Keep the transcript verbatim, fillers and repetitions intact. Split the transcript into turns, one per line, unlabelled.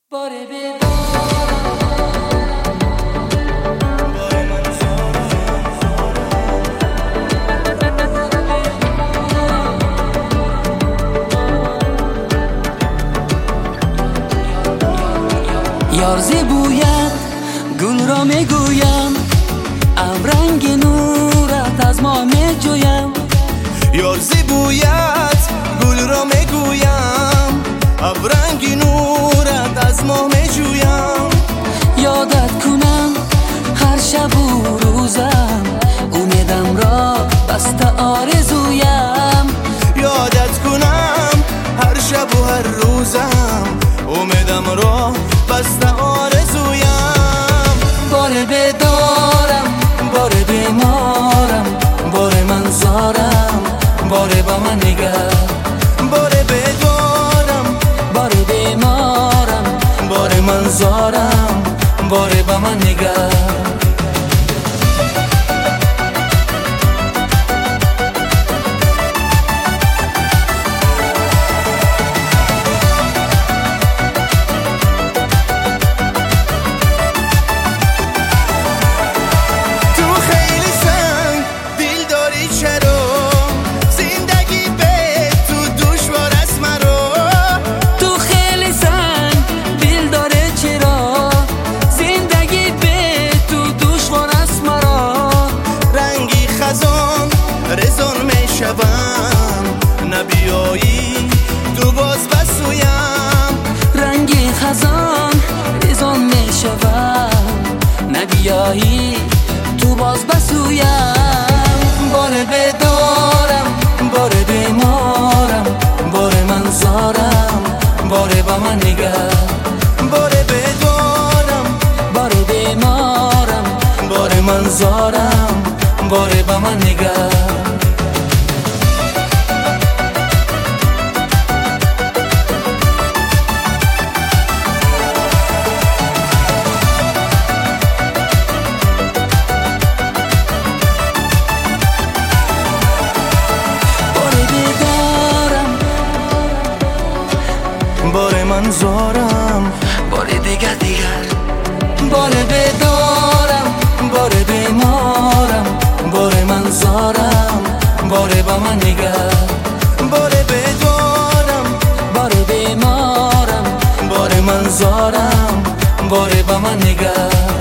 باره یار زیبوید گل را میگویم، ابرنگ نورت از ما میجویم.
یار زیبوید گل را میگویم، ابرنگ نورت از ما میجویم.
یادت کنم هر شب و روزم، امیدم را بسته آرزویم.
یادت کنم هر شب و هر روزم، امیدم را بسته آرزویم.
باره بدارم باره بیمارم، باره منظارم باره با من نگر.
باره بدارم
باره بیمارم
باره منظارم
باره با من نگر.
رزون می شوم نبیایی تو باز بسویم.
رنگی خزان رزون می شوم نبیایی تو باز بسویم. باره بدارم باره بیمارم باره منظارم باره با من نگر.
باره بدارم
باره بیمارم
باره منظارم
باره با من نگر.
باره منظارم
باره دیگر دیگر. باره بدارم باره بیمارم باره منظارم باره با من نگر.
باره بدارم
باره بیمارم
باره منظارم
باره با من نگر.